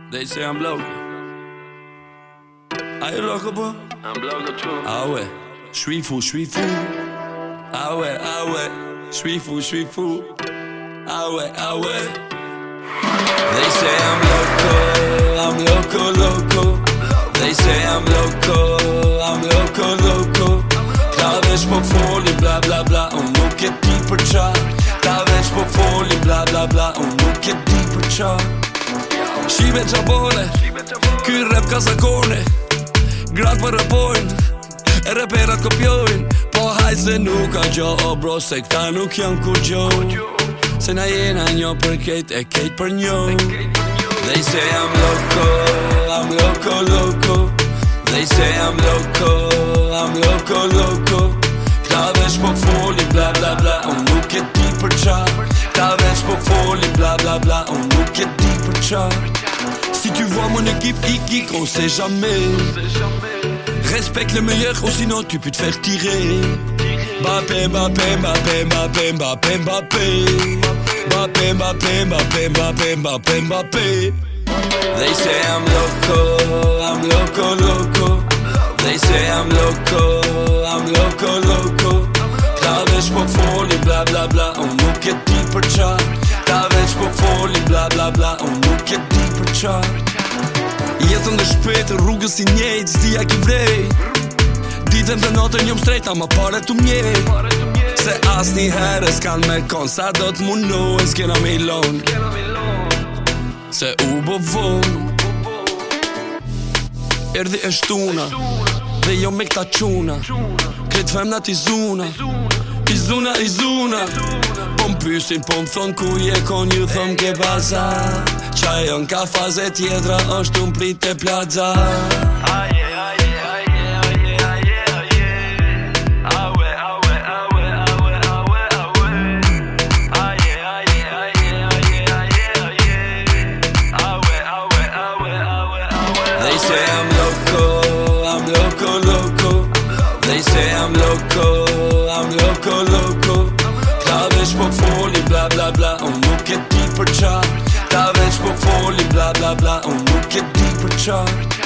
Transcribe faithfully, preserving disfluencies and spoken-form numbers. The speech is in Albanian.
They say I'm loco. Are you loco, bro? I'm loco too. Ah ouais, j'suis fou, j'suis fou. Ah ouais, ah ouais, j'suis fou, j'suis fou. Ah ouais, ah ouais. They say I'm loco, I'm loco, loco. They say I'm loco, I'm loco, loco. Daar is på folie, bla bla bla. Och mycket deeper cha. Daar is på folie, bla bla bla. Och mycket deeper cha. Shqive qa bone, ky rap ka zakone. Gratë për rëpojnë, e reperat kopjojnë. Po haj se nuk ka gjo, o bro, se këta nuk janë kur gjo. Se na jena njo për kejt, e kejt për njo. They say I'm loco, I'm loco, loco. They say I'm loco, I'm loco, loco. Këta vesh po foli, bla bla bla, unë nuk e di për qa. Këta vesh po foli, bla bla bla, unë nuk e di për qa. Si tu vois mon équipe hic, on sait jamais. Respecte le meilleur ou sinon tu peux te faire tirer. Mbappé, Mbappé, Mbappé, Mbappé, Mbappé, Mbappé. Mbappé, Mbappé, Mbappé, Mbappé, Mbappé, Mbappé. They say I'm loco, I'm loco, loco. They say I'm loco, I'm loco, loco. Këta vesh po foli, bla bla bla, unë nuk e di për qa. Këta vesh po foli, bla bla bla, unë nuk e di për qa. Jetën dhe shpejtë, rrugës i njejtë, zdia ki vrej. Ditën dhe natën jom strejt, ama pare të mjej. Se as një herë s'kan me kon, sa do t'munojnë, s'kena me i lon. Se u bo vonë, erdi e shtuna, dhe jo me këta quna. Kretë femna t'i zuna, i zuna, i zuna. Po m'pysin, po m'thon ku je kon, ju thom ke baza. Qa jon ka faze tjedra, është un prit e plaza. Aje, aje, aje, aje, aje, aje. Awe, awe, awe, awe, awe, awe. Aje, aje, aje, aje, aje, aje. Awe, awe, awe, awe, awe. They say I'm loco, I'm loco, loco. They say I'm loco, I'm loco, loco. Këta vesh po foli, bla bla bla, unë nuk e di për qa. Këta vesh po foli, bla bla bla, unë nuk e di për qa.